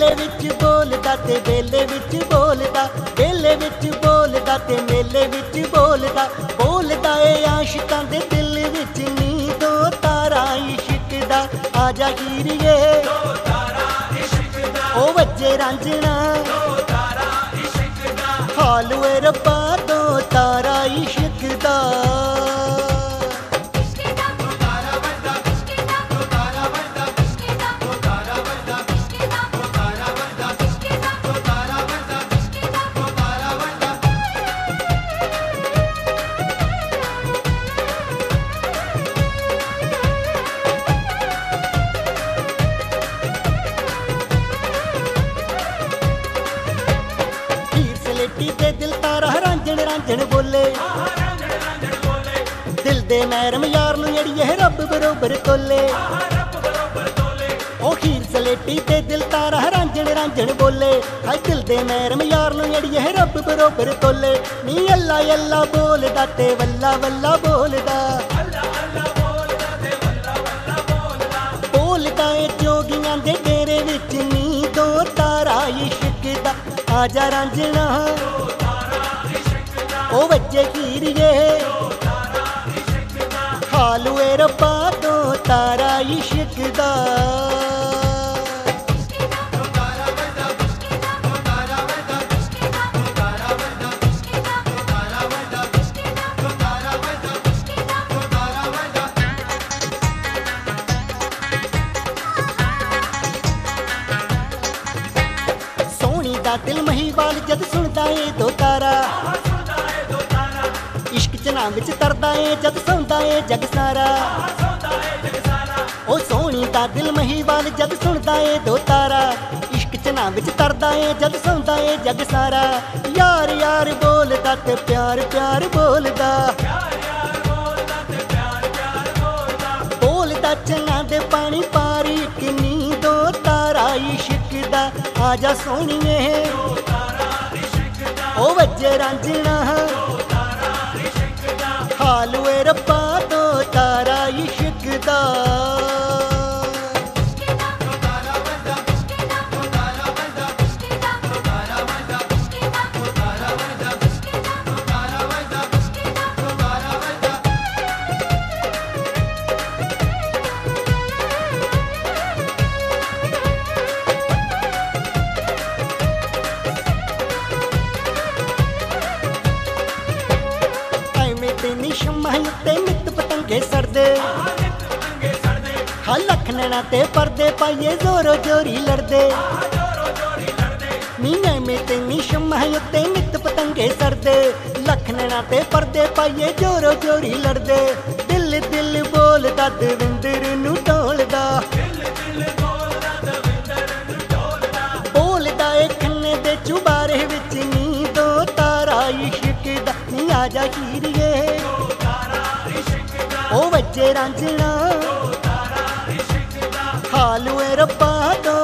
मेले विच बोलदा ते बेले विच बोलदा, बेले विच बोलदा ते मेले विच बोलदा, बोलदा ए आशिकां दे दिल विच नी दो तारा इश्क दा। आजा हीरिए ओ वज्जे रांझणा, हाल वे रब्बा दो तारा इश्क दा। दे दिल तारा रांझण रांझण बोले, दिल दे मैरम यार नूं अड़िए रब बरोबर तोले। ओ खीर सलेटी दे दिल तारा रांझण रांझण बोले, हाय दिल दे मैरम यार नूं अड़िए रब बरोबर तोले। नी अल्ला अल्ला बोलदा ते वल्ला वल्ला बोलदा, बोलदा ए जोगियां दे डेरे विच नी दो तारा इश्क दा। आजा रांझणा ओ वज्जे हीरिए, हाल वे रब्बा दो तारा इश्क दा। सोनी दा दिल महीवाल जद सुनदा ए दो तारा, इश्क चना विच तरदा ए जद सौंदा ए जग सारा। ओ सोनी दा दिल महीवाल जद सुनदा ए दो तारा, इश्क चना विच तरदा ए जद सौंदा ए जग सारा। यार यार बोलदा ते प्यार प्यार बोलदा, बोलदा चना दे पानी पारी किन्नी दो तारा इश्क दा। आजा सोनिए ओ वज्जे रांझणा, हाल वे रब्बा दो तारा इश्क दा। तेनी शम्मा उत्ते नित पतंगे सड़दे, हा लख नैना ते परदे पाइए जोरो जोरी लड़दे। मीने में तेनी शम्मा उत्ते नित पतंगे सड़दे, लख नैना ते परदे पाइए जोरो जोरी लड़दे। दिल दिल बोलदा दविंदर नूं ढोलदा, बोलदा ए खन्ने दे चुबारे विच नी दो तारा इश्क दा। नी आजा हीरिए ओ वज्जे रांझणा, हाल वे रब्बा दो